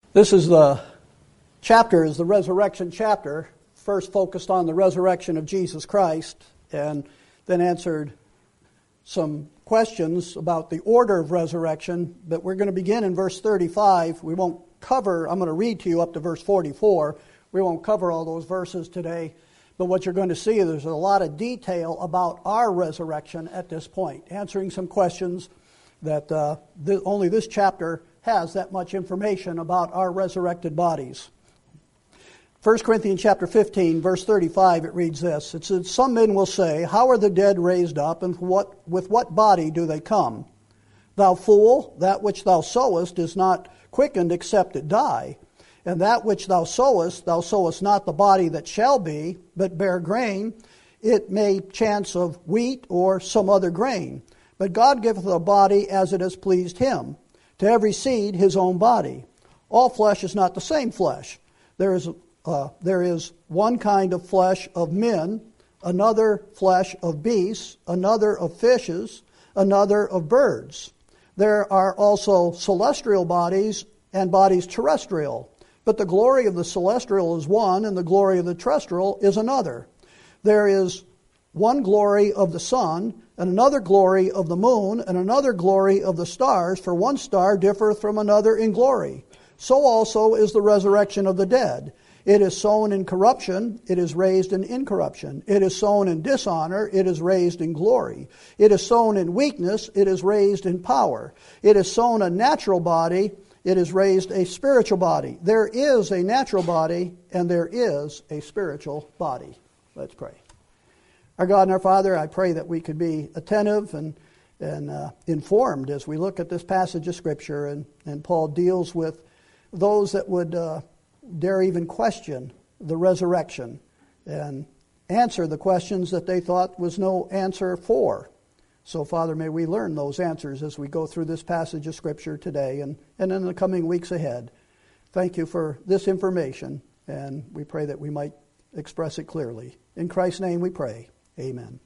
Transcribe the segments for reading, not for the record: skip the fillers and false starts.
This is the resurrection chapter, first focused on the resurrection of Jesus Christ, and then answered some questions about the order of resurrection. But we're going to begin in verse 35. I'm going to read to you up to verse 44. We won't cover all those verses today, but what you're going to see is there's a lot of detail about our resurrection at this point, answering some questions that only this chapter has that much information about our resurrected bodies. 1 Corinthians chapter 15, verse 35, it reads this. It says, "Some men will say, 'How are the dead raised up, and with what body do they come?' Thou fool, that which thou sowest is not quickened except it die. And that which thou sowest not the body that shall be, but bare grain. It may chance of wheat or some other grain. But God giveth a body as it has pleased him. To every seed his own body. All flesh is not the same flesh. There is one kind of flesh of men, another flesh of beasts, another of fishes, another of birds. There are also celestial bodies and bodies terrestrial. But the glory of the celestial is one, and the glory of the terrestrial is another. There is one glory of the sun, and another glory of the moon, and another glory of the stars, for one star differeth from another in glory. So also is the resurrection of the dead. It is sown in corruption, it is raised in incorruption. It is sown in dishonor, it is raised in glory. It is sown in weakness, it is raised in power. It is sown a natural body, it is raised a spiritual body. There is a natural body, and there is a spiritual body." Let's pray. Our God and our Father, I pray that we could be attentive and informed as we look at this passage of Scripture. And Paul deals with those that would dare even question the resurrection and answer the questions that they thought was no answer for. So, Father, may we learn those answers as we go through this passage of Scripture today and in the coming weeks ahead. Thank you for this information, and we pray that we might express it clearly. In Christ's name we pray. Amen.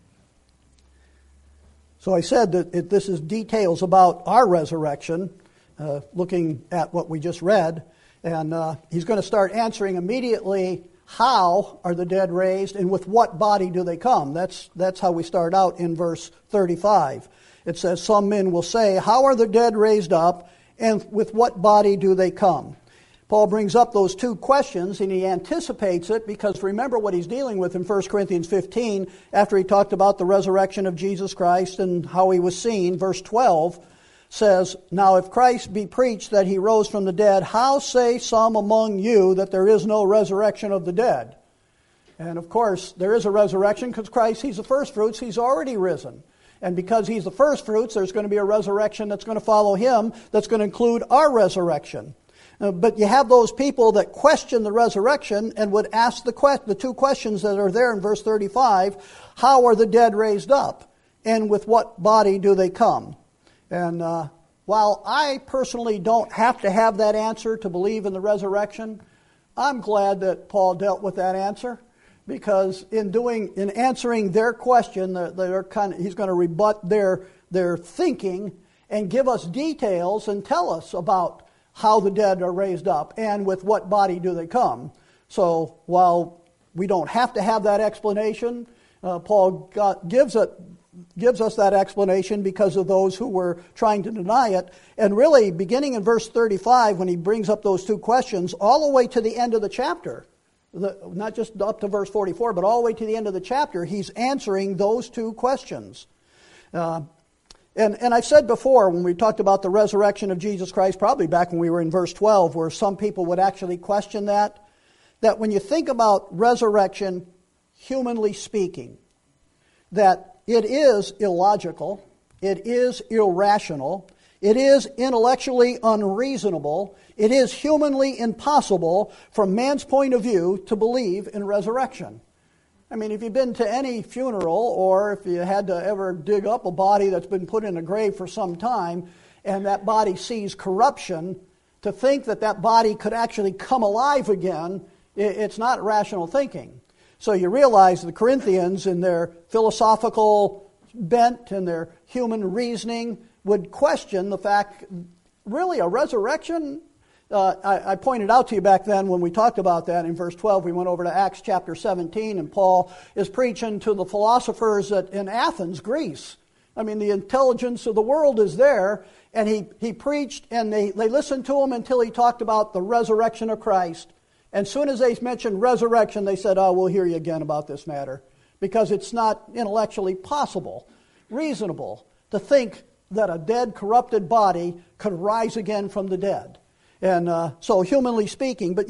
So I said that this is details about our resurrection, looking at what we just read. And he's going to start answering immediately, how are the dead raised and with what body do they come? That's how we start out in verse 35. It says, "Some men will say, 'How are the dead raised up, and with what body do they come?'" Paul brings up those two questions, and he anticipates it because remember what he's dealing with in 1 Corinthians 15 after he talked about the resurrection of Jesus Christ and how he was seen. Verse 12 says, "Now if Christ be preached that he rose from the dead, how say some among you that there is no resurrection of the dead?" And of course, there is a resurrection because Christ, he's the first fruits, he's already risen. And because he's the first fruits, there's going to be a resurrection that's going to follow him, that's going to include our resurrection. But you have those people that question the resurrection and would ask the two questions that are there in verse 35. How are the dead raised up? And with what body do they come? And while I personally don't have to have that answer to believe in the resurrection, I'm glad that Paul dealt with that answer. Because in answering their question, he's going to rebut their thinking and give us details and tell us about how the dead are raised up, and with what body do they come. So while we don't have to have that explanation, Paul gives us that explanation because of those who were trying to deny it. And really, beginning in verse 35, when he brings up those two questions, all the way to the end of the chapter, not just up to verse 44, but all the way to the end of the chapter, he's answering those two questions. And I've said before, when we talked about the resurrection of Jesus Christ, probably back when we were in verse 12, where some people would actually question that when you think about resurrection, humanly speaking, that it is illogical, it is irrational, it is intellectually unreasonable, it is humanly impossible from man's point of view to believe in resurrection. I mean, if you've been to any funeral, or if you had to ever dig up a body that's been put in a grave for some time, and that body sees corruption, to think that body could actually come alive again, it's not rational thinking. So you realize the Corinthians, in their philosophical bent and their human reasoning, would question the fact, really, a resurrection? I pointed out to you back then when we talked about that in verse 12, we went over to Acts chapter 17, and Paul is preaching to the philosophers in Athens, Greece. I mean, the intelligence of the world is there, and he preached, and they listened to him until he talked about the resurrection of Christ. And as soon as they mentioned resurrection, they said, oh, we'll hear you again about this matter, because it's not intellectually possible, reasonable, to think that a dead, corrupted body could rise again from the dead. And so humanly speaking, but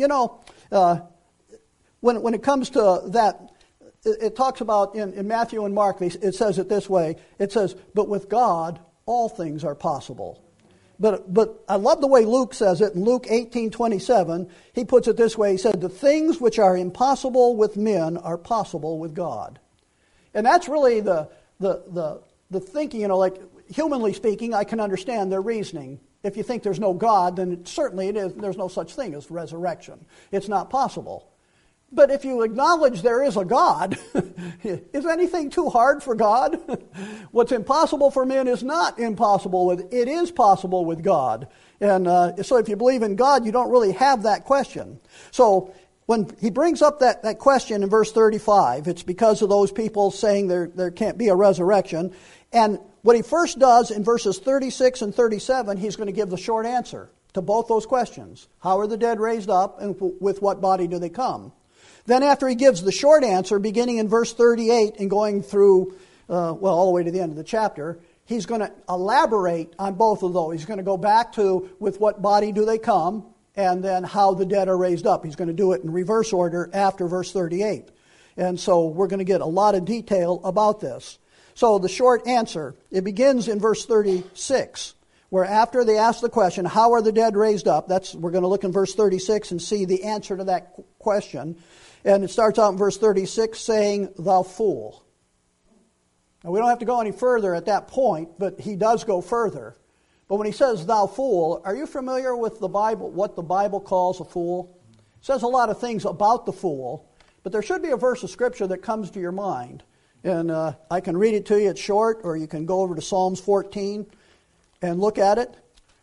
when it comes to that, it talks about in Matthew and Mark, it says it this way. It says, but with God, all things are possible. But I love the way Luke says it. In Luke 18:27, he puts it this way. He said, the things which are impossible with men are possible with God. And that's really the thinking, like humanly speaking, I can understand their reasoning. If you think there's no God, then certainly it is. There's no such thing as resurrection. It's not possible. But if you acknowledge there is a God, is anything too hard for God? What's impossible for men is not impossible it is possible with God. And so if you believe in God, you don't really have that question. So when he brings up that question in verse 35, it's because of those people saying there can't be a resurrection. And what he first does in verses 36 and 37, he's going to give the short answer to both those questions. How are the dead raised up, and with what body do they come? Then after he gives the short answer, beginning in verse 38 and going through, all the way to the end of the chapter, he's going to elaborate on both of those. He's going to go back to with what body do they come, and then how the dead are raised up. He's going to do it in reverse order after verse 38. And so we're going to get a lot of detail about this. So the short answer, it begins in verse 36, where after they ask the question, how are the dead raised up? We're going to look in verse 36 and see the answer to that question. And it starts out in verse 36 saying, thou fool. Now we don't have to go any further at that point, but he does go further. But when he says, thou fool, are you familiar with the Bible, what the Bible calls a fool? It says a lot of things about the fool, but there should be a verse of Scripture that comes to your mind. And I can read it to you. It's short, or you can go over to Psalms 14 and look at it,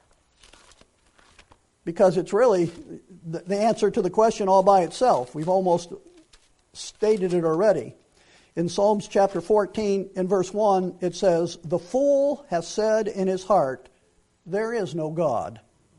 because it's really the answer to the question all by itself. We've almost stated it already. In Psalms chapter 14, in verse 1, it says, the fool has said in his heart, there is no God.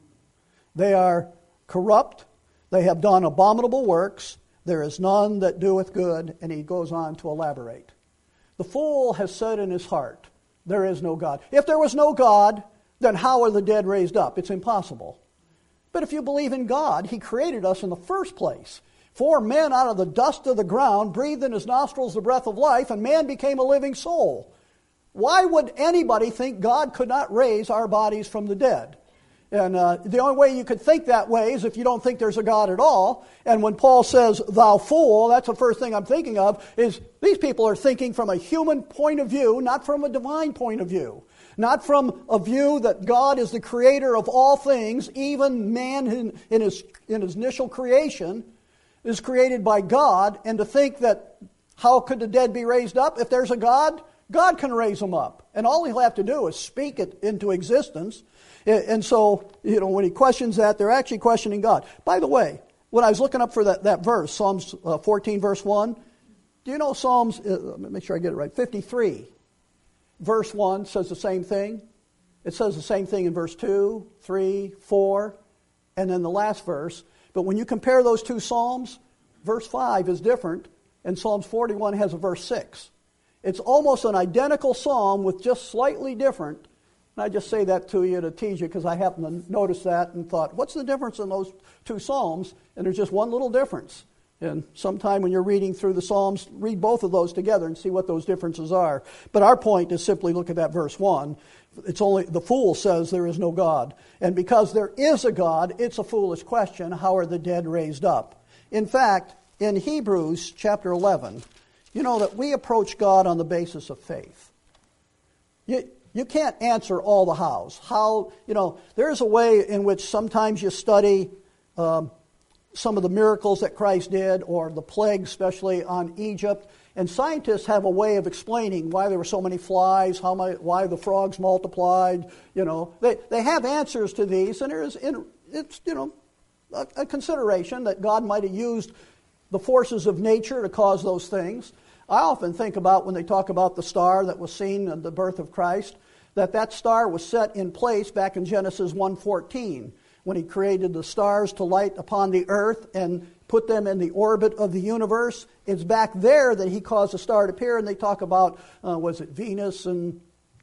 They are corrupt. They have done abominable works. There is none that doeth good. And he goes on to elaborate. The fool has said in his heart, there is no God. If there was no God, then how are the dead raised up? It's impossible. But if you believe in God, He created us in the first place. Formed man out of the dust of the ground, breathed in his nostrils the breath of life, and man became a living soul. Why would anybody think God could not raise our bodies from the dead? And the only way you could think that way is if you don't think there's a God at all. And when Paul says, thou fool, that's the first thing I'm thinking of, is these people are thinking from a human point of view, not from a divine point of view. Not from a view that God is the creator of all things, even man in his initial creation is created by God, and to think that how could the dead be raised up? If there's a God, God can raise them up. And all he'll have to do is speak it into existence. And so, when he questions that, they're actually questioning God. By the way, when I was looking up for that verse, Psalms 14, verse 1, do you know Psalms, let me make sure I get it right, 53, verse 1 says the same thing. It says the same thing in verse 2, 3, 4, and then the last verse. But when you compare those two Psalms, verse 5 is different, and Psalms 41 has a verse 6. It's almost an identical psalm with just slightly different. And I just say that to you to tease you because I happened to notice that and thought, what's the difference in those two Psalms? And there's just one little difference. And sometime when you're reading through the Psalms, read both of those together and see what those differences are. But our point is simply look at that verse 1. It's only the fool says there is no God. And because there is a God, it's a foolish question. How are the dead raised up? In fact, in Hebrews chapter 11, you know that we approach God on the basis of faith. You can't answer all the hows. How, there's a way in which sometimes you study some of the miracles that Christ did, or the plagues, especially on Egypt. And scientists have a way of explaining why there were so many flies, why the frogs multiplied. They have answers to these, and a consideration that God might have used the forces of nature to cause those things. I often think about when they talk about the star that was seen at the birth of Christ, that star was set in place back in Genesis 1:14, when he created the stars to light upon the earth and put them in the orbit of the universe. It's back there that he caused a star to appear, and they talk about, was it Venus and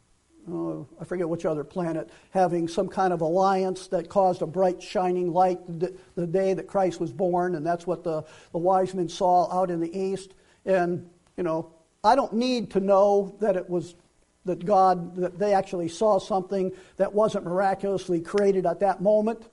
I forget which other planet, having some kind of alliance that caused a bright shining light the day that Christ was born, and that's what the wise men saw out in the east. And, I don't need to know that it was that they actually saw something that wasn't miraculously created at that moment.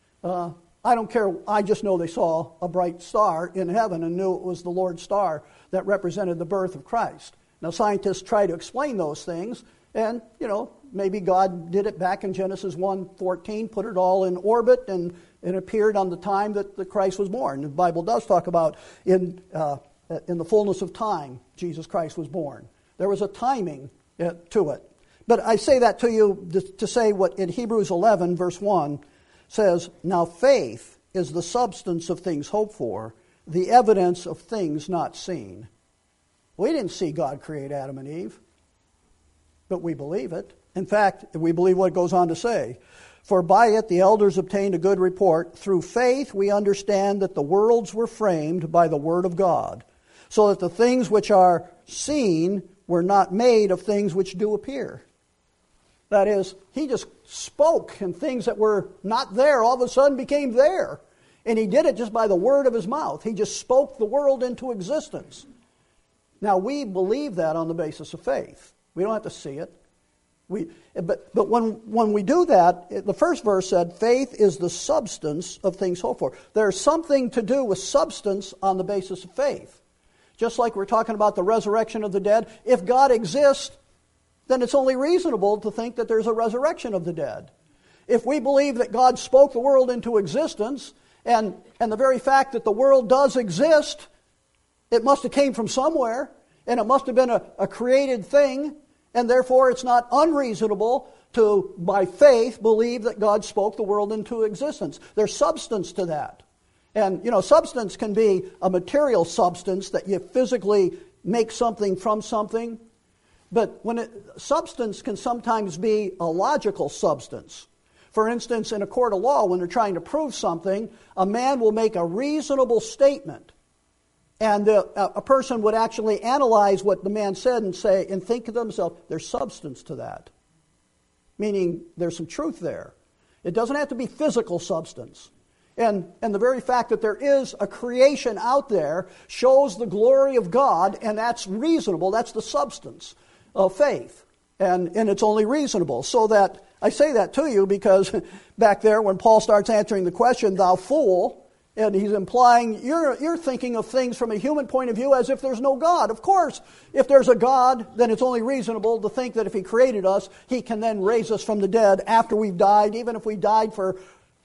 I don't care. I just know they saw a bright star in heaven and knew it was the Lord's star that represented the birth of Christ. Now, scientists try to explain those things, and, maybe God did it back in Genesis 1:14, put it all in orbit, and it appeared on the time that the Christ was born. The Bible does talk about in the fullness of time, Jesus Christ was born. There was a timing to it. But I say that to you to say what in Hebrews 11, verse 1, says, "Now faith is the substance of things hoped for, the evidence of things not seen." We didn't see God create Adam and Eve, but we believe it. In fact, we believe what it goes on to say. "For by it the elders obtained a good report. Through faith we understand that the worlds were framed by the word of God, so that the things which are seen were not made of things which do appear." That is, he just spoke, and things that were not there all of a sudden became there. And he did it just by the word of his mouth. He just spoke the world into existence. Now, we believe that on the basis of faith. We don't have to see it. But when we do that, the first verse said, faith is the substance of things hoped for. There's something to do with substance on the basis of faith. Just like we're talking about the resurrection of the dead. If God exists, then it's only reasonable to think that there's a resurrection of the dead. If we believe that God spoke the world into existence, and the very fact that the world does exist, it must have came from somewhere, and it must have been a created thing, and therefore it's not unreasonable to, by faith, believe that God spoke the world into existence. There's substance to that. And, substance can be a material substance that you physically make something from something. But substance can sometimes be a logical substance. For instance, in a court of law, when they're trying to prove something, a man will make a reasonable statement. And a person would actually analyze what the man said and think to themselves, there's substance to that. Meaning there's some truth there. It doesn't have to be physical substance. And the very fact that there is a creation out there shows the glory of God, and that's reasonable. That's the substance of faith. And it's only reasonable. So that I say that to you because back there when Paul starts answering the question, "Thou fool," and he's implying you're thinking of things from a human point of view as if there's no God. Of course, if there's a God, then it's only reasonable to think that if he created us, he can then raise us from the dead after we've died, even if we died for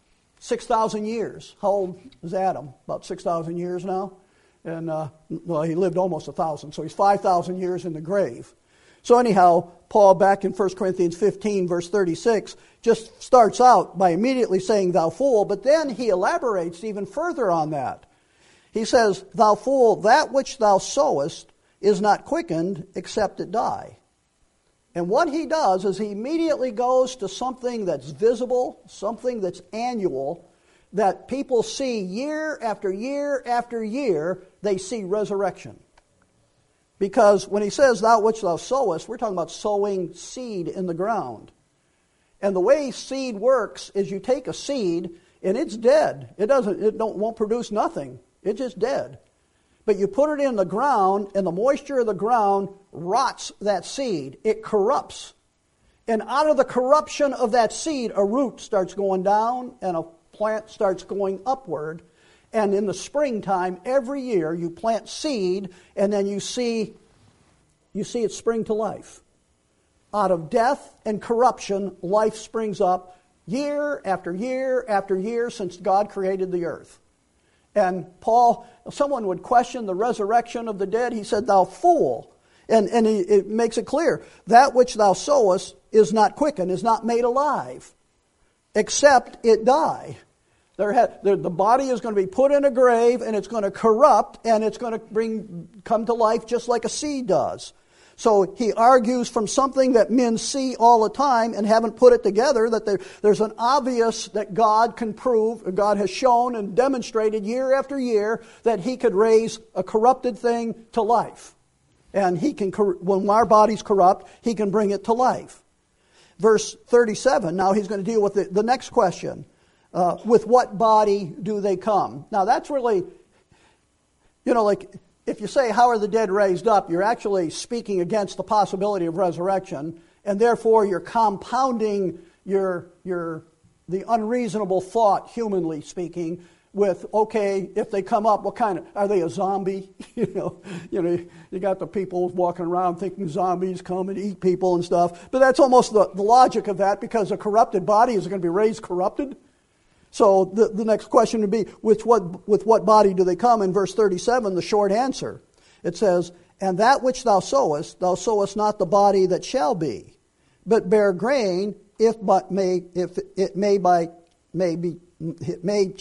6,000 years. How old is Adam? About 6,000 years now? And, he lived almost 1,000, so he's 5,000 years in the grave. So anyhow, Paul, back in 1 Corinthians 15, verse 36, just starts out by immediately saying, "Thou fool," but then he elaborates even further on that. He says, "Thou fool, that which thou sowest is not quickened except it die." And what he does is he immediately goes to something that's visible, something that's annual, that people see year after year after year, they see resurrection. Because when he says, "Thou which thou sowest," we're talking about sowing seed in the ground. And the way seed works is you take a seed and it's dead. It won't produce nothing. It's just dead. But you put it in the ground, and the moisture of the ground rots that seed. It corrupts. And out of the corruption of that seed, a root starts going down, and a plant starts going upward. And in the springtime, every year, you plant seed, and then you see it spring to life. Out of death and corruption, life springs up year after year after year since God created the earth. And Paul, someone would question the resurrection of the dead. He said, "Thou fool." And it makes it clear, that which thou sowest is not quickened, is not made alive, except it die. The body is going to be put in a grave, and it's going to corrupt, and it's going to come to life just like a seed does. So he argues from something that men see all the time and haven't put it together, that there's an obvious that God can prove, God has shown and demonstrated year after year that he could raise a corrupted thing to life. And he can, when our body's corrupt, he can bring it to life. Verse 37, now he's going to deal with the next question. With what body do they come? Now that's really, like if you say, how are the dead raised up, you're actually speaking against the possibility of resurrection, and therefore you're compounding the unreasonable thought, humanly speaking, with, okay, if they come up, what kind of, are they a zombie? You got the people walking around thinking zombies come and eat people and stuff. But that's almost the logic of that, because a corrupted body is going to be raised corrupted. So the next question would be, with what body do they come? In verse 37, the short answer. It says, and that which thou sowest not the body that shall be, but bear grain, it may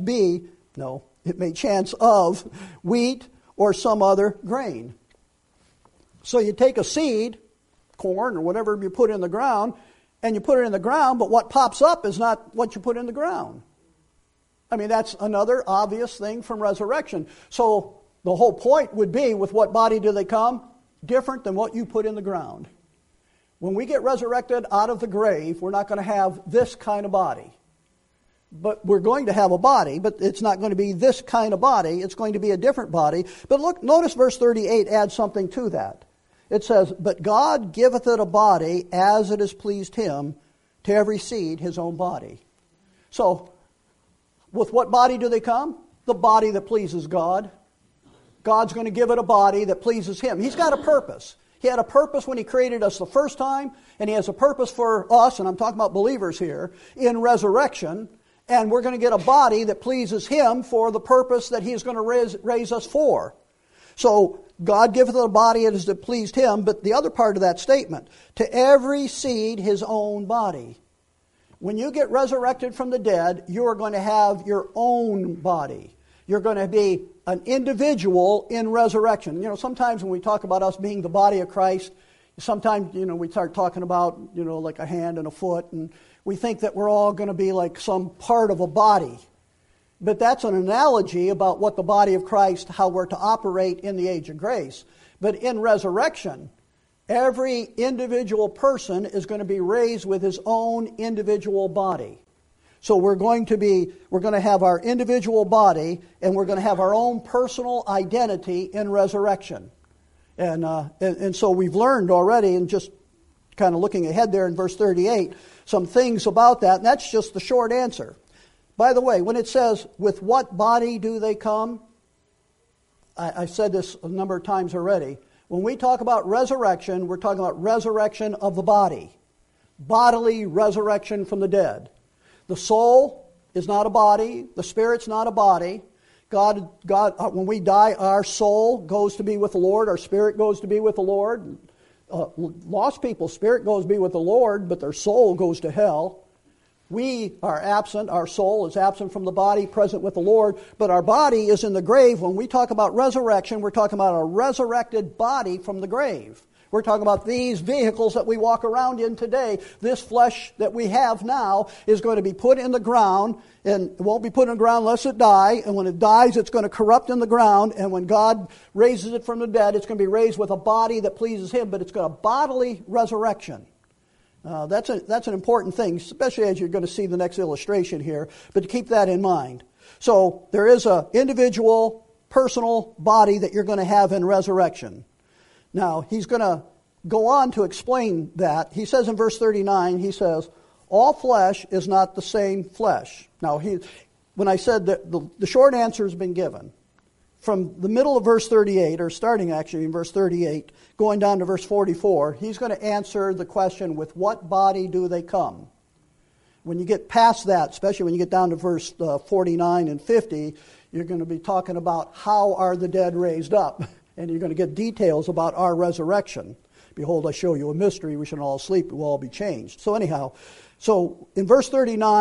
chance of wheat or some other grain. So you take a seed, corn or whatever you put in the ground, and you put it in the ground, but what pops up is not what you put in the ground. I mean, that's another obvious thing from resurrection. So the whole point would be, with what body do they come? Different than what you put in the ground. When we get resurrected out of the grave, we're not going to have this kind of body. But we're going to have a body, but it's not going to be this kind of body. It's going to be a different body. But look, notice verse 38 adds something to that. It says, but God giveth it a body as it has pleased him, to every seed his own body. So, with what body do they come? The body that pleases God. God's going to give it a body that pleases him. He's got a purpose. He had a purpose when he created us the first time, and he has a purpose for us, and I'm talking about believers here, in resurrection. And we're going to get a body that pleases him for the purpose that he's going to raise us for. So, God giveth a body as it pleased him, but the other part of that statement, to every seed his own body. When you get resurrected from the dead, you are going to have your own body. You're going to be an individual in resurrection. Sometimes when we talk about us being the body of Christ, sometimes, we start talking about, like a hand and a foot, and we think that we're all going to be like some part of a body. But that's an analogy about what the body of Christ, how we're to operate in the age of grace. But in resurrection, every individual person is going to be raised with his own individual body. So we're going to have our individual body, and we're going to have our own personal identity in resurrection. And so we've learned already, and just kind of looking ahead there in verse 38, some things about that, and that's just the short answer. By the way, when it says, with what body do they come? I've said this a number of times already. When we talk about resurrection, we're talking about resurrection of the body. Bodily resurrection from the dead. The soul is not a body. The spirit's not a body. God, when we die, our soul goes to be with the Lord. Our spirit goes to be with the Lord. Lost people's spirit goes to be with the Lord, but their soul goes to hell. We are absent, our soul is absent from the body, present with the Lord, but our body is in the grave. When we talk about resurrection, we're talking about a resurrected body from the grave. We're talking about these vehicles that we walk around in today. This flesh that we have now is going to be put in the ground, and it won't be put in the ground unless it dies, and when it dies, it's going to corrupt in the ground, and when God raises it from the dead, it's going to be raised with a body that pleases him, but it's got a bodily resurrection. That's an important thing, especially as you're going to see the next illustration here, but to keep that in mind. So there is an individual, personal body that you're going to have in resurrection. Now, he's going to go on to explain that. He says in verse 39, he says, all flesh is not the same flesh. Now, when I said that the short answer has been given, from the middle of verse 38, or starting actually in verse 38, going down to verse 44, he's going to answer the question, with what body do they come? When you get past that, especially when you get down to verse 49 and 50, you're going to be talking about how are the dead raised up, and you're going to get details about our resurrection. Behold, I show you a mystery, we shall all sleep, we will all be changed. So anyhow, in verse 39,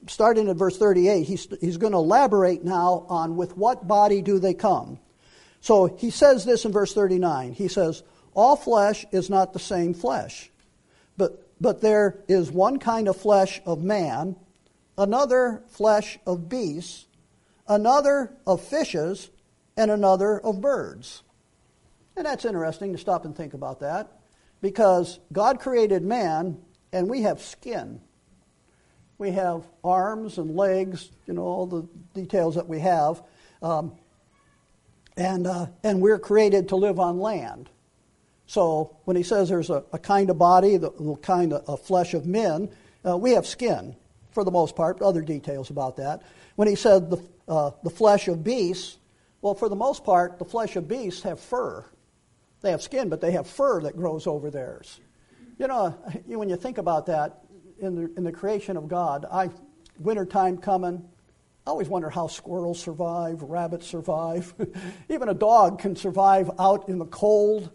starting at verse 38, he's going to elaborate now on with what body do they come. So he says this in verse 39. He says, all flesh is not the same flesh, but there is one kind of flesh of man, another flesh of beasts, another of fishes, and another of birds. And that's interesting to stop and think about that, because God created man, and we have skin. We have arms and legs, all the details that we have. And we're created to live on land. So when he says there's a kind of body, the kind of flesh of men, we have skin for the most part. Other details about that. When he said the flesh of beasts, well, for the most part, the flesh of beasts have fur. They have skin, but they have fur that grows over theirs. When you think about that, in the creation of God, wintertime coming, I always wonder how squirrels survive, rabbits survive. Even a dog can survive out in the cold.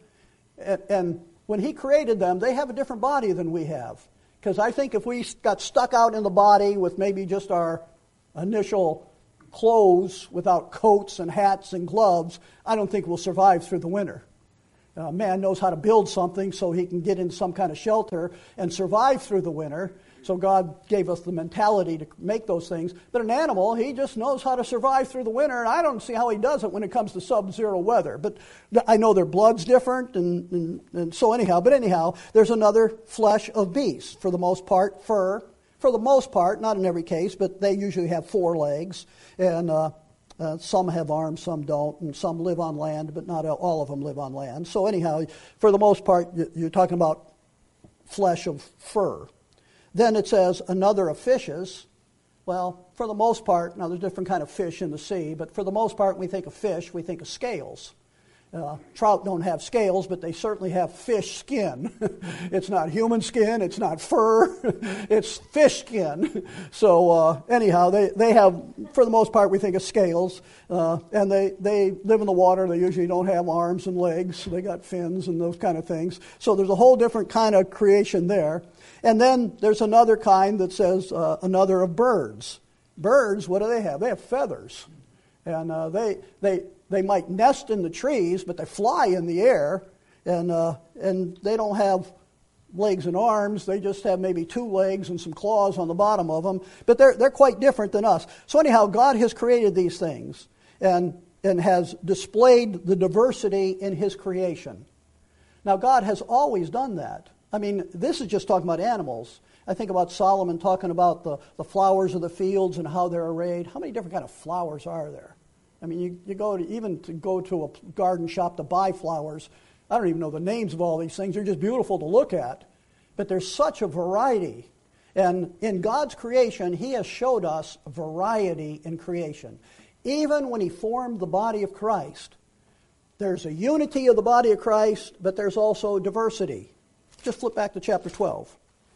And when he created them, they have a different body than we have. Because I think if we got stuck out in the body with maybe just our initial clothes without coats and hats and gloves, I don't think we'll survive through the winter. Man knows how to build something so he can get in some kind of shelter and survive through the winter. So God gave us the mentality to make those things. But an animal, he just knows how to survive through the winter, and I don't see how he does it when it comes to sub-zero weather. But I know their blood's different, and so anyhow. But anyhow, there's another flesh of beasts. For the most part, fur. For the most part, not in every case, but they usually have 4 legs. And some have arms, some don't, and some live on land, but not all of them live on land. So anyhow, for the most part, you're talking about flesh of fur. Then it says another of fishes. Well, for the most part, now there's different kind of fish in the sea, but for the most part, when we think of fish, we think of scales. Trout don't have scales, but they certainly have fish skin. It's not human skin, it's not fur, it's fish skin. So anyhow, they have, for the most part, we think of scales, and they live in the water. They usually don't have arms and legs. They got fins and those kind of things. So there's a whole different kind of creation there. And then there's another kind that says another of birds. Birds, what do they have? They have feathers. And they might nest in the trees, but they fly in the air, and they don't have legs and arms. They just have maybe 2 legs and some claws on the bottom of them. But they're quite different than us. So anyhow, God has created these things and has displayed the diversity in his creation. Now, God has always done that. I mean, this is just talking about animals. I think about Solomon talking about the flowers of the fields and how they're arrayed. How many different kind of flowers are there? I mean, you go to a garden shop to buy flowers. I don't even know the names of all these things. They're just beautiful to look at. But there's such a variety. And in God's creation, he has showed us variety in creation. Even when he formed the body of Christ, there's a unity of the body of Christ, but there's also diversity. Just flip back to chapter 12.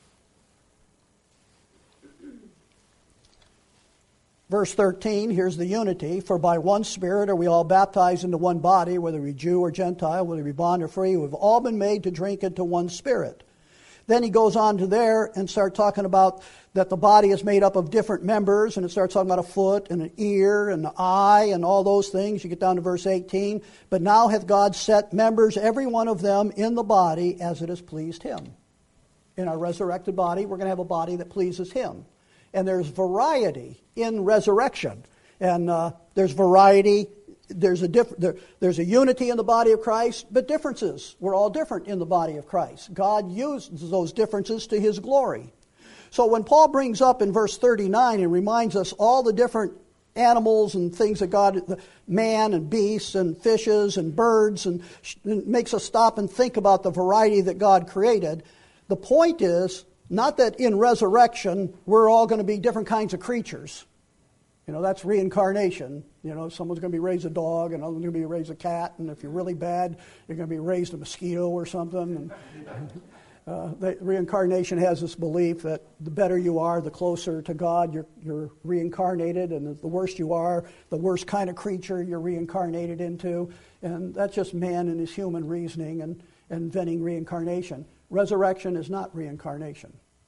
Verse 13, here's the unity. For by one Spirit are we all baptized into one body, whether we Jew or Gentile, whether we bond or free. We've all been made to drink into one Spirit. Then he goes on to there and starts talking about that the body is made up of different members, and it starts talking about a foot and an ear and an eye and all those things. You get down to verse 18. But now hath God set members, every one of them, in the body as it has pleased him. In our resurrected body, we're going to have a body that pleases him. And there's variety in resurrection. And there's variety. There's a unity in the body of Christ, but differences. We're all different in the body of Christ. God uses those differences to his glory. So when Paul brings up in verse 39 and reminds us all the different animals and things that God, man and beasts and fishes and birds, and makes us stop and think about the variety that God created, the point is not that in resurrection we're all going to be different kinds of creatures. That's reincarnation. Someone's going to be raised a dog, and others going to be raised a cat, and if you're really bad, you're going to be raised a mosquito or something. And reincarnation has this belief that the better you are, the closer to God you're reincarnated, and the worse you are, the worse kind of creature you're reincarnated into. And that's just man and his human reasoning and inventing reincarnation. Resurrection is not reincarnation.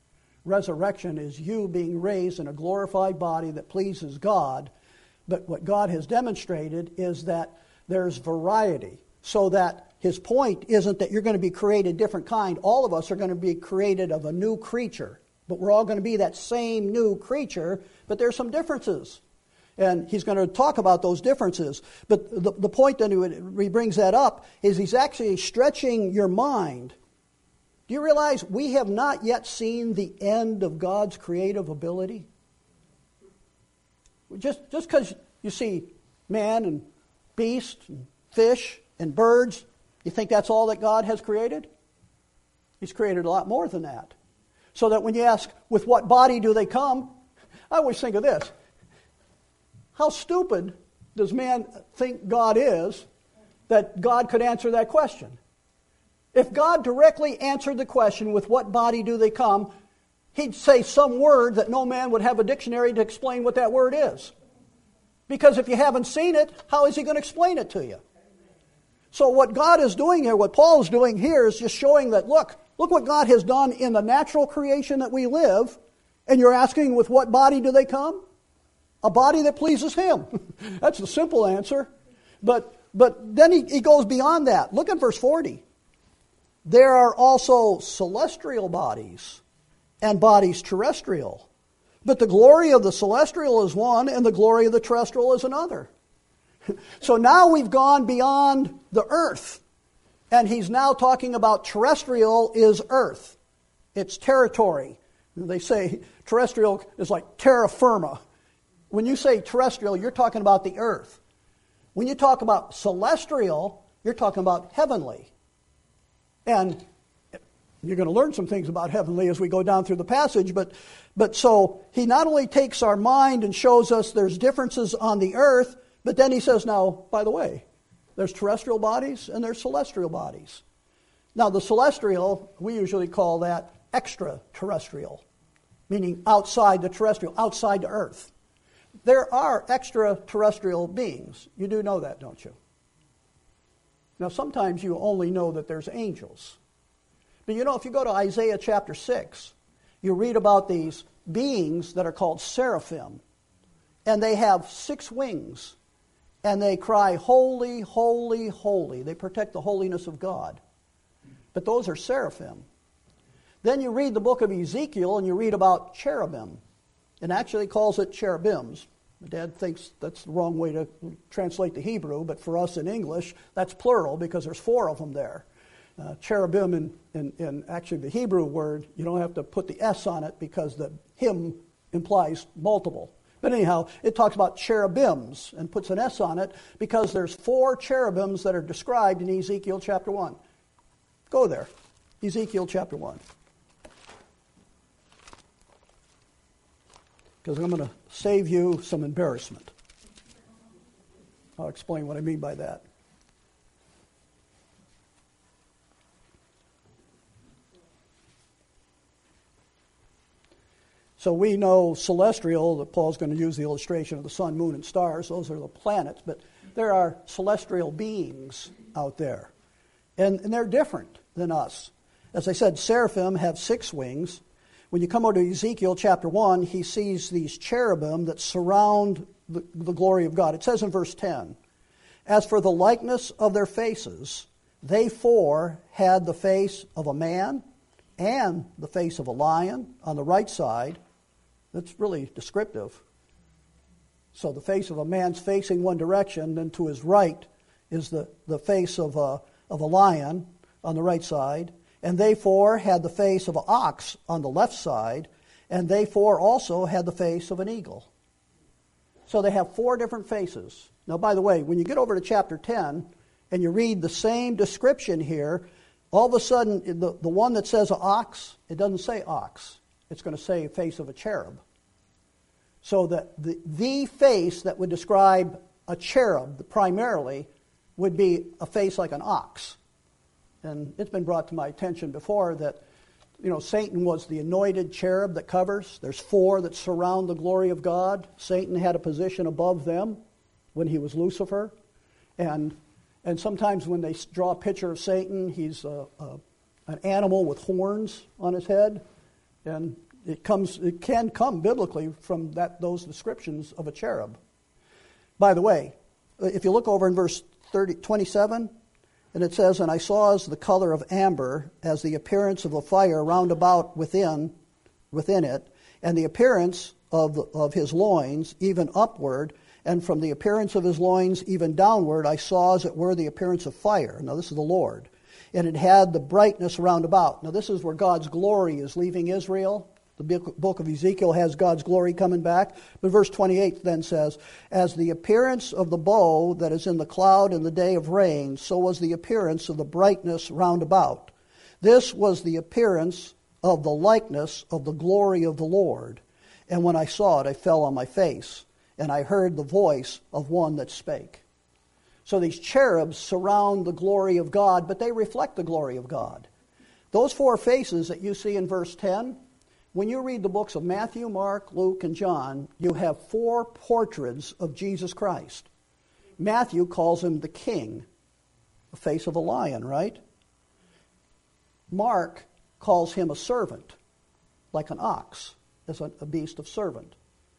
resurrection is you being raised in a glorified body that pleases God. But what God has demonstrated is that there's variety. So that his point isn't that you're going to be created different kind. All of us are going to be created of a new creature. But we're all going to be that same new creature, but there's some differences. And he's going to talk about those differences. But the point that he brings that up is he's actually stretching your mind. Do you realize we have not yet seen the end of God's creative ability? Just because you see man and beast and fish and birds, you think that's all that God has created? He's created a lot more than that. So that when you ask, with what body do they come? I always think of this. How stupid does man think God is that God could answer that question? If God directly answered the question, with what body do they come, he'd say some word that no man would have a dictionary to explain what that word is. Because if you haven't seen it, how is he going to explain it to you? So what God is doing here, what Paul is doing here, is just showing that, look what God has done in the natural creation that we live, and you're asking, with what body do they come? A body that pleases him. That's the simple answer. But then he goes beyond that. Look at verse 40. There are also celestial bodies and bodies terrestrial. But the glory of the celestial is one, and the glory of the terrestrial is another. So now we've gone beyond the earth. And he's now talking about terrestrial is earth. It's territory. They say terrestrial is like terra firma. When you say terrestrial, you're talking about the earth. When you talk about celestial, you're talking about heavenly. And you're going to learn some things about heavenly as we go down through the passage. But so he not only takes our mind and shows us there's differences on the earth, but then he says, now, by the way, there's terrestrial bodies and there's celestial bodies. Now, the celestial, we usually call that extraterrestrial, meaning outside the terrestrial, outside the earth. There are extraterrestrial beings. You do know that, don't you? Now, sometimes you only know that there's angels. But you know, if you go to Isaiah chapter 6, you read about these beings that are called seraphim. And they have 6 wings. And they cry, holy, holy, holy. They protect the holiness of God. But those are seraphim. Then you read the book of Ezekiel and you read about cherubim. And actually calls it cherubims. My dad thinks that's the wrong way to translate the Hebrew, but for us in English, that's plural because there's 4 of them there. Cherubim in actually the Hebrew word, you don't have to put the S on it because the him implies multiple. But anyhow, it talks about cherubims and puts an S on it because there's 4 cherubims that are described in Ezekiel chapter 1. Go there. Ezekiel chapter 1. Because I'm going to save you some embarrassment. I'll explain what I mean by that. So we know celestial, that Paul's going to use the illustration of the sun, moon, and stars. Those are the planets. But there are celestial beings out there. And they're different than us. As I said, seraphim have 6 wings. When you come over to Ezekiel chapter 1, he sees these cherubim that surround the glory of God. It says in verse 10, as for the likeness of their faces, they 4 had the face of a man and the face of a lion on the right side. That's really descriptive. So the face of a man's facing one direction, then to his right is the face of a lion on the right side. And they 4 had the face of an ox on the left side, and they 4 also had the face of an eagle. So they have 4 different faces. Now, by the way, when you get over to chapter 10 and you read the same description here, all of a sudden, the one that says ox, it doesn't say ox. It's going to say face of a cherub. So that the face that would describe a cherub primarily would be a face like an ox. And it's been brought to my attention before that, Satan was the anointed cherub that covers. There's 4 that surround the glory of God. Satan had a position above them when he was Lucifer. And sometimes when they draw a picture of Satan, he's an animal with horns on his head. And It can come biblically from those descriptions of a cherub. By the way, if you look over in verse 27, and it says, "And I saw as the color of amber, as the appearance of a fire round about within it, and the appearance of his loins, even upward, and from the appearance of his loins even downward, I saw as it were the appearance of fire." Now this is the Lord. "And it had the brightness round about." Now this is where God's glory is leaving Israel. The book of Ezekiel has God's glory coming back. But verse 28 then says, "As the appearance of the bow that is in the cloud in the day of rain, so was the appearance of the brightness round about. This was the appearance of the likeness of the glory of the Lord. And when I saw it, I fell on my face, and I heard the voice of one that spake." So these cherubs surround the glory of God, but they reflect the glory of God. Those four faces that you see in verse 10, when you read the books of Matthew, Mark, Luke, and John, you have four portraits of Jesus Christ. Matthew calls him the king, the face of a lion, right? Mark calls him a servant, like an ox, as a beast of servant.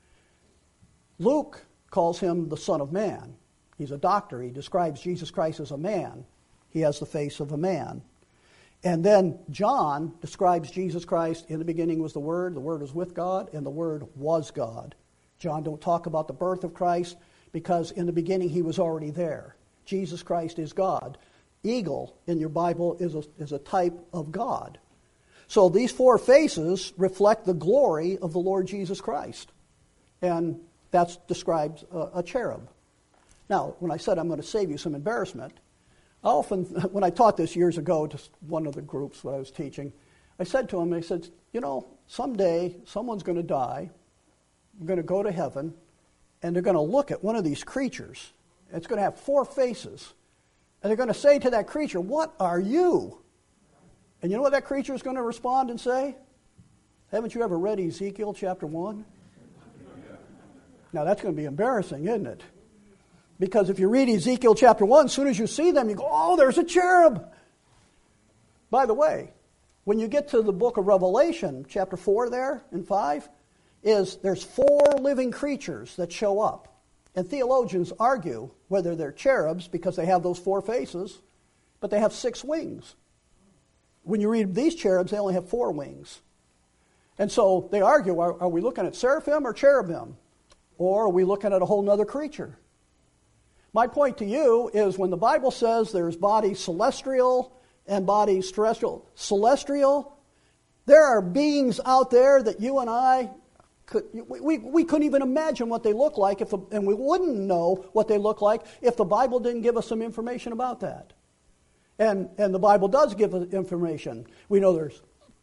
Luke calls him the Son of Man. He's a doctor. He describes Jesus Christ as a man. He has the face of a man. And then John describes Jesus Christ, in the beginning was the Word was with God, and the Word was God. John don't talk about the birth of Christ because in the beginning he was already there. Jesus Christ is God. Eagle in your Bible is a type of God. So these four faces reflect the glory of the Lord Jesus Christ. And that describes a cherub. Now, when I said I'm going to save you some embarrassment, I often, when I taught this years ago to one of the groups that I was teaching, I said to them, I said, someday someone's going to die, we're going to go to heaven, and they're going to look at one of these creatures. It's going to have four faces. And they're going to say to that creature, "What are you?" And you know what that creature is going to respond and say? "Haven't you ever read Ezekiel chapter 1? Now that's going to be embarrassing, isn't it? Because if you read Ezekiel chapter 1, as soon as you see them, you go, "Oh, there's a cherub." By the way, when you get to the book of Revelation, chapter 4 there and 5, there's four living creatures that show up. And theologians argue whether they're cherubs because they have those four faces, but they have 6 wings. When you read these cherubs, they only have 4 wings. And so they argue, are we looking at seraphim or cherubim? Or are we looking at a whole other creature? My point to you is when the Bible says there's bodies celestial and bodies terrestrial. Celestial, there are beings out there that you and I, we couldn't even imagine what they look like, and we wouldn't know what they look like if the Bible didn't give us some information about that. And the Bible does give us information. We know there's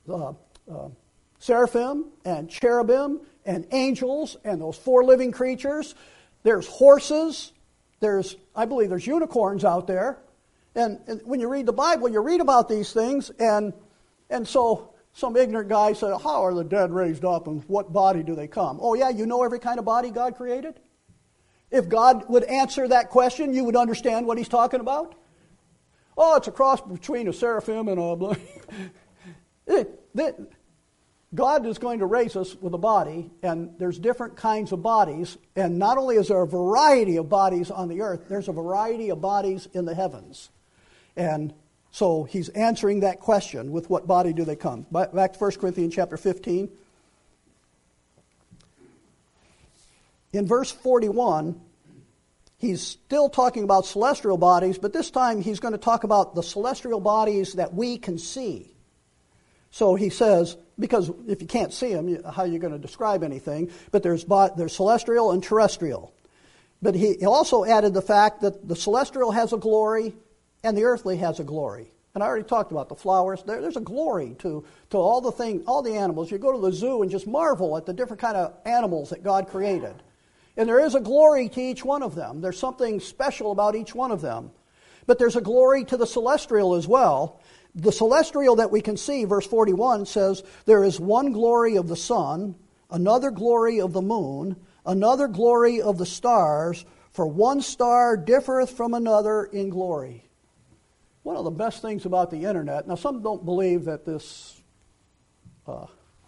seraphim and cherubim and angels and those 4 living creatures. There's horses. I believe there's unicorns out there. And when you read the Bible, you read about these things, and so some ignorant guy said, "How are the dead raised up, and what body do they come?" Oh yeah, you know every kind of body God created? If God would answer that question, you would understand what he's talking about? Oh, it's a cross between a seraphim and a... God is going to raise us with a body, and there's different kinds of bodies, and not only is there a variety of bodies on the earth, there's a variety of bodies in the heavens. And so he's answering that question, with what body do they come? Back to 1 Corinthians chapter 15. In verse 41, he's still talking about celestial bodies, but this time he's going to talk about the celestial bodies that we can see. So he says, because if you can't see them, how are you going to describe anything? But there's celestial and terrestrial. But he also added the fact that the celestial has a glory and the earthly has a glory. And I already talked about the flowers. There's a glory to all the animals. You go to the zoo and just marvel at the different kind of animals that God created. And there is a glory to each one of them. There's something special about each one of them. But there's a glory to the celestial as well. The celestial that we can see, verse 41 says, "There is one glory of the sun, another glory of the moon, another glory of the stars, for one star differeth from another in glory." One of the best things about the internet, now some don't believe that this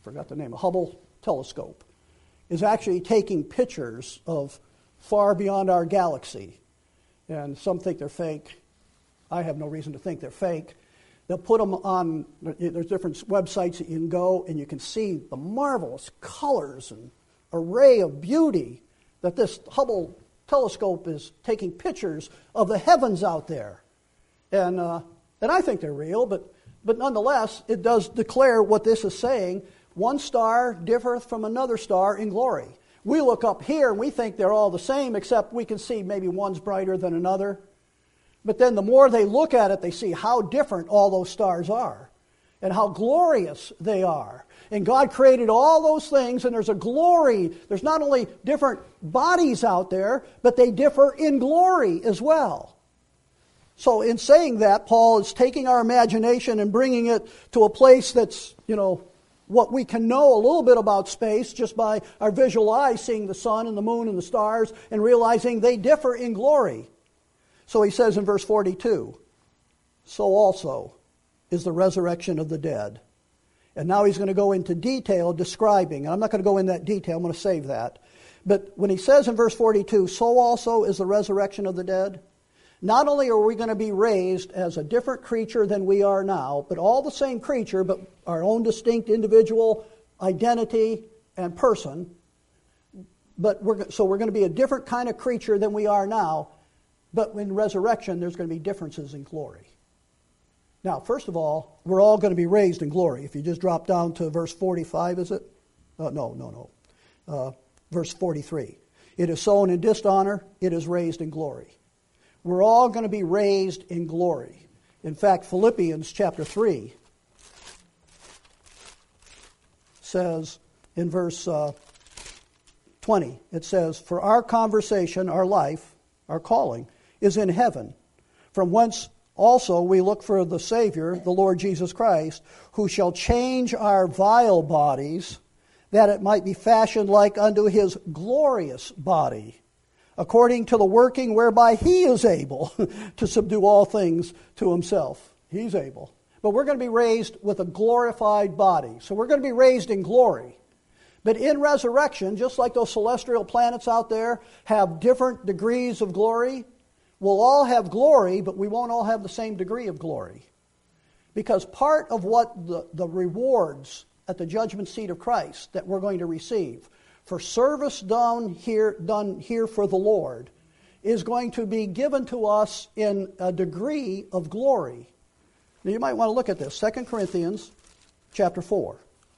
forgot the name, a Hubble telescope, is actually taking pictures of far beyond our galaxy. And some think they're fake. I have no reason to think they're fake. They'll put them on, there's different websites that you can go and you can see the marvelous colors and array of beauty that this Hubble telescope is taking pictures of the heavens out there. And I think they're real, but nonetheless, it does declare what this is saying. One star differeth from another star in glory. We look up here and we think they're all the same, except we can see maybe one's brighter than another. But then the more they look at it, they see how different all those stars are and how glorious they are. And God created all those things, and there's a glory. There's not only different bodies out there, but they differ in glory as well. So in saying that, Paul is taking our imagination and bringing it to a place that's, what we can know a little bit about space just by our visual eyes, seeing the sun and the moon and the stars and realizing they differ in glory. So he says in verse 42, so also is the resurrection of the dead. And now he's going to go into detail describing, and I'm not going to go in that detail, I'm going to save that. But when he says in verse 42, so also is the resurrection of the dead, not only are we going to be raised as a different creature than we are now, but all the same creature, but our own distinct individual identity and person. So we're going to be a different kind of creature than we are now. But in resurrection, there's going to be differences in glory. Now, first of all, we're all going to be raised in glory. If you just drop down to verse 45, is it? No. Verse 43. It is sown in dishonor, it is raised in glory. We're all going to be raised in glory. In fact, Philippians chapter 3 says in verse 20, it says, for our conversation, our life, our calling, is in heaven, from whence also we look for the Savior, the Lord Jesus Christ, who shall change our vile bodies, that it might be fashioned like unto his glorious body, according to the working whereby he is able to subdue all things to himself. He's able. But we're going to be raised with a glorified body. So we're going to be raised in glory. But in resurrection, just like those celestial planets out there have different degrees of glory, we'll all have glory, but we won't all have the same degree of glory. Because part of what the rewards at the judgment seat of Christ that we're going to receive for service done here for the Lord is going to be given to us in a degree of glory. Now you might want to look at this. 2 Corinthians chapter 4.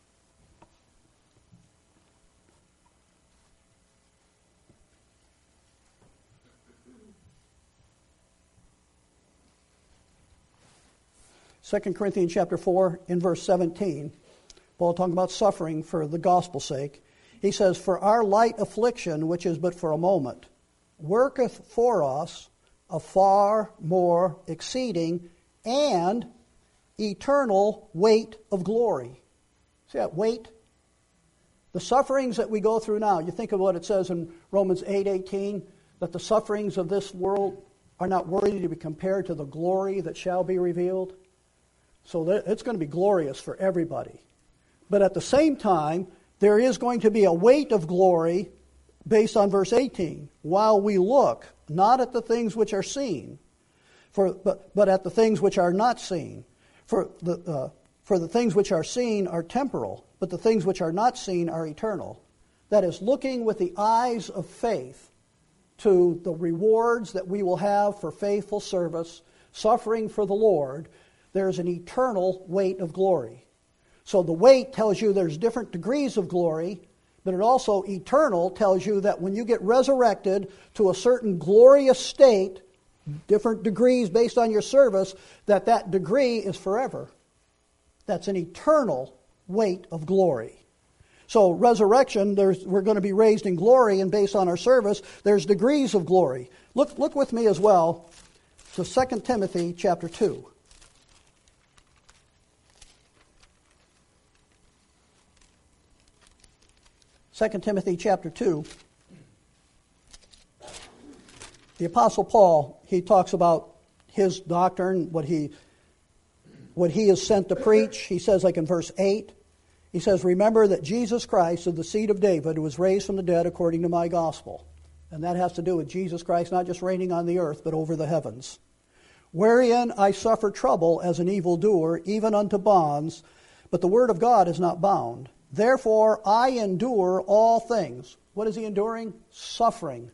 Second Corinthians chapter 4 in verse 17, Paul talking about suffering for the gospel's sake. He says, for our light affliction, which is but for a moment, worketh for us a far more exceeding and eternal weight of glory. See that weight? The sufferings that we go through now, you think of what it says in Romans 8:18, that the sufferings of this world are not worthy to be compared to the glory that shall be revealed. So it's going to be glorious for everybody. But at the same time, there is going to be a weight of glory based on verse 18. While we look not at the things which are seen, but at the things which are not seen. For the things which are seen are temporal, but the things which are not seen are eternal. That is, looking with the eyes of faith to the rewards that we will have for faithful service, suffering for the Lord, there's an eternal weight of glory. So the weight tells you there's different degrees of glory, but it also, eternal, tells you that when you get resurrected to a certain glorious state, different degrees based on your service, that degree is forever. That's an eternal weight of glory. So resurrection, we're going to be raised in glory, and based on our service, there's degrees of glory. Look with me as well to 2 Timothy chapter 2. 2 Timothy chapter 2, the Apostle Paul, he talks about his doctrine, what he is sent to preach. He says, like in verse 8, He says, remember that Jesus Christ of the seed of David was raised from the dead according to my gospel. And that has to do with Jesus Christ not just reigning on the earth, but over the heavens. Wherein I suffer trouble as an evildoer, even unto bonds, but the word of God is not bound. Therefore I endure all things. What is he enduring? Suffering.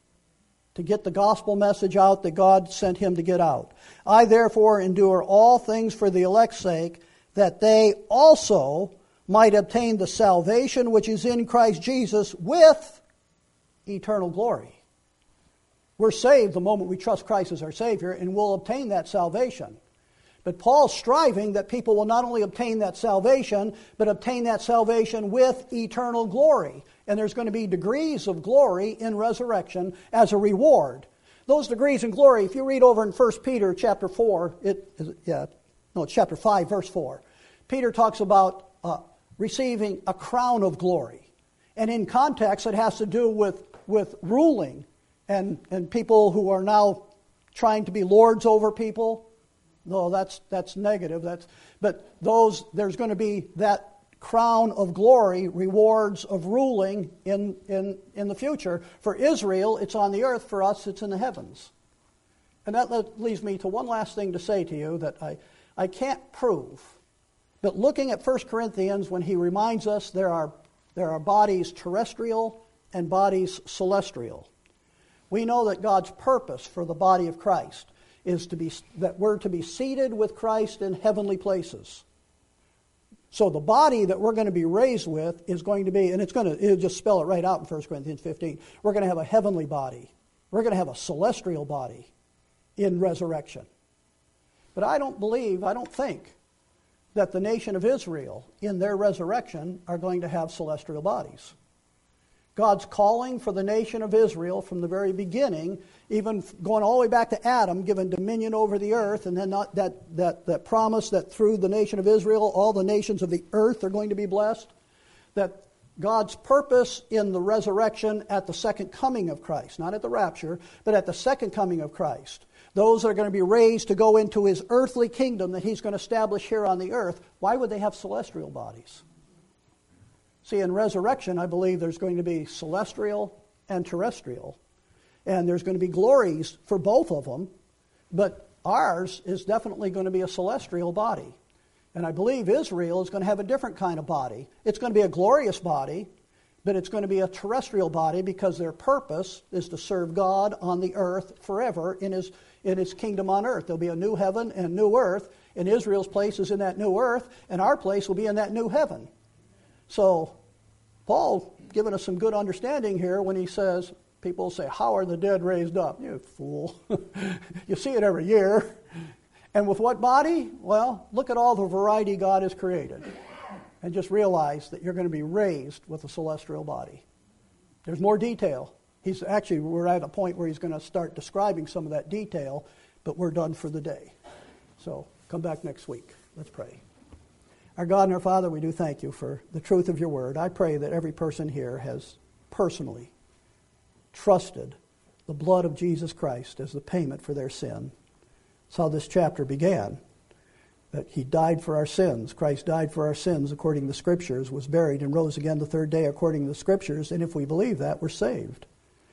To get the gospel message out that God sent him to get out. I therefore endure all things for the elect's sake, that they also might obtain the salvation which is in Christ Jesus with eternal glory. We're saved the moment we trust Christ as our Savior, and we'll obtain that salvation. But Paul's striving that people will not only obtain that salvation, but obtain that salvation with eternal glory. And there's going to be degrees of glory in resurrection as a reward. Those degrees in glory, if you read over in 1 Peter chapter 4, it's chapter 5, verse 4. Peter talks about receiving a crown of glory. And in context, it has to do with ruling and people who are now trying to be lords over people. No, that's negative. But there's going to be that crown of glory, rewards of ruling in the future. For Israel, it's on the earth. For us, it's in the heavens. And that leads me to one last thing to say to you that I can't prove. But looking at 1 Corinthians, when he reminds us there are bodies terrestrial and bodies celestial. We know that God's purpose for the body of Christ is that we're to be seated with Christ in heavenly places. So the body that we're going to be raised with is going to be, and it'll just spell it right out in 1 Corinthians 15, we're going to have a heavenly body. We're going to have a celestial body in resurrection. But I don't think that the nation of Israel in their resurrection are going to have celestial bodies. God's calling for the nation of Israel from the very beginning, even going all the way back to Adam, given dominion over the earth, and then that promise that through the nation of Israel, all the nations of the earth are going to be blessed, that God's purpose in the resurrection at the second coming of Christ, not at the rapture, but at the second coming of Christ, those that are going to be raised to go into his earthly kingdom that he's going to establish here on the earth, why would they have celestial bodies? See, in resurrection, I believe there's going to be celestial and terrestrial. And there's going to be glories for both of them. But ours is definitely going to be a celestial body. And I believe Israel is going to have a different kind of body. It's going to be a glorious body, but it's going to be a terrestrial body because their purpose is to serve God on the earth forever in his kingdom on earth. There'll be a new heaven and new earth, and Israel's place is in that new earth, and our place will be in that new heaven. So, Paul giving us some good understanding here when he says, people say, how are the dead raised up? You fool. You see it every year. And with what body? Well, look at all the variety God has created. And just realize that you're going to be raised with a celestial body. There's more detail. We're at a point where he's going to start describing some of that detail, but we're done for the day. So, come back next week. Let's pray. Our God and our Father, we do thank you for the truth of your word. I pray that every person here has personally trusted the blood of Jesus Christ as the payment for their sin. That's how this chapter began, that he died for our sins. Christ died for our sins according to the Scriptures, was buried and rose again the third day according to the Scriptures, and if we believe that, we're saved.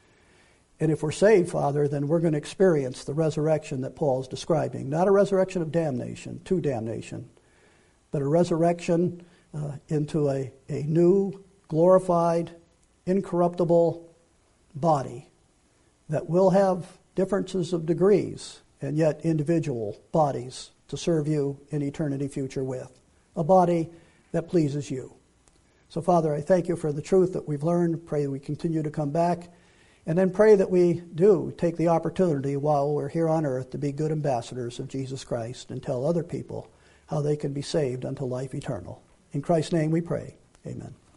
And if we're saved, Father, then we're going to experience the resurrection that Paul's describing. Not a resurrection of damnation, to damnation, but a resurrection into a new, glorified, incorruptible body that will have differences of degrees and yet individual bodies to serve you in eternity future with. A body that pleases you. So, Father, I thank you for the truth that we've learned. Pray that we continue to come back. And then pray that we do take the opportunity while we're here on earth to be good ambassadors of Jesus Christ and tell other people how they can be saved unto life eternal. In Christ's name we pray. Amen.